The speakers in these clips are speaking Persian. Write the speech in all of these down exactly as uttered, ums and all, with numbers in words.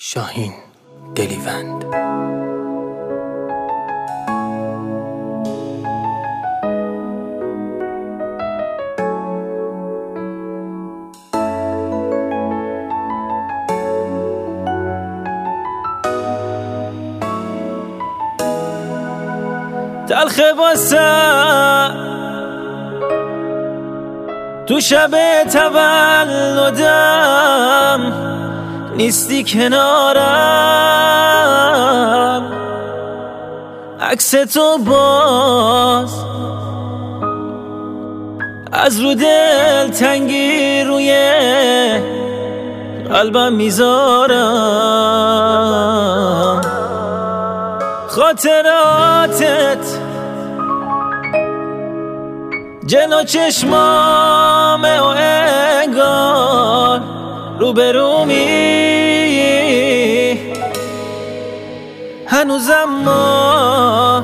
شاهین دلیوند. تلخ واسه تو شب تولدم نیستی کنارم، عکس تو باز از رو دل تنگی روی قلبم میذارم. خاطراتت جلو چشمامه و انگار روبرومی، هنوزم ما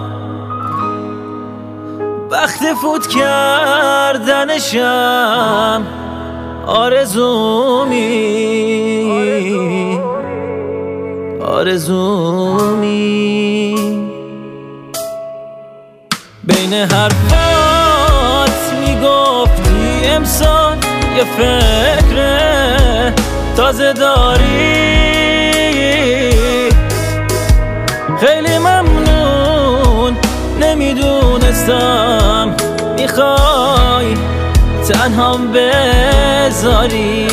وقت فوت کردنشم آرزومی آرزومی. بین حرفات میگفتی امسال یه فکر تازه داری، خیلی ممنون. نمیدونستم میخوای تنهام بذاری،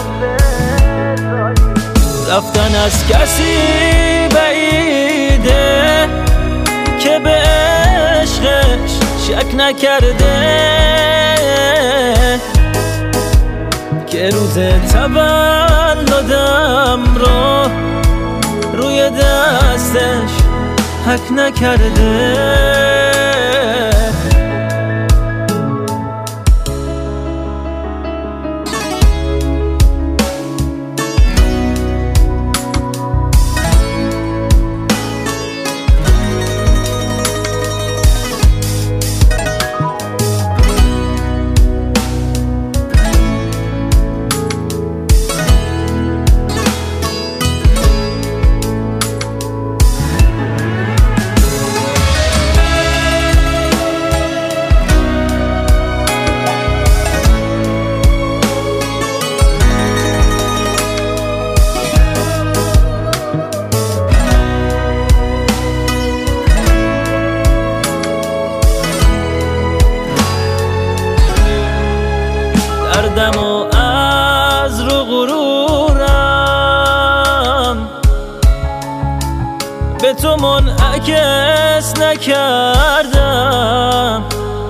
رفتن از کسی بعیده که به عشقش شک نکرده، که روز تولدم رو روی دستش حک نکرده. دردم و از رو غرورم به تو منعکس نکردم،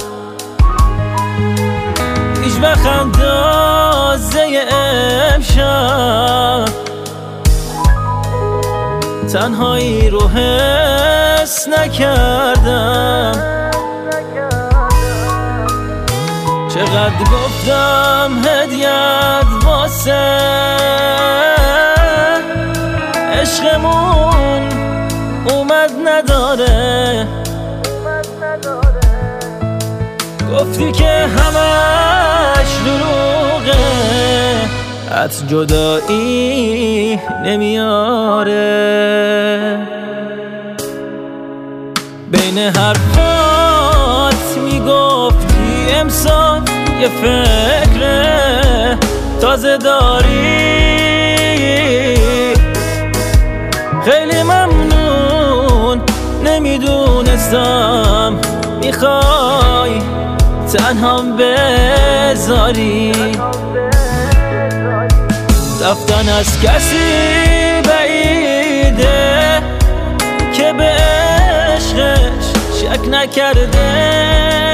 هیچ وقت اندازه امشب تنهایی رو حس نکردم. چقدر گفتم هدیت واسه عشقمون اومد نداره، گفتی که همش دروغه، حت جدایی نمیاره. بین حرفات میگفتی امسال یه فکر تازه داری، خیلی ممنون. نمیدونستم میخوای تنهام بذاری، رفتن از کسی بعیده که به عشقش شک نکرده،